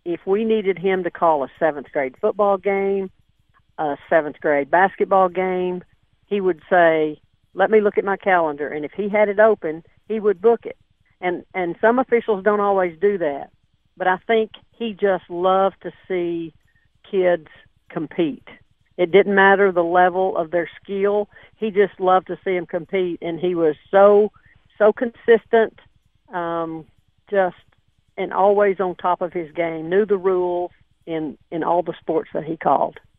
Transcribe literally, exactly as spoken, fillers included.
if we needed him to call a seventh grade football game, a seventh grade basketball game, he would say, let me look at my calendar. And if he had it open, he would book it. And, and some officials don't always do that. But I think he just loved to see kids compete. It didn't matter the level of their skill. He just loved to see them compete. And he was so, so consistent, um, just, and always on top of his game, knew the rules in, in all the sports that he called.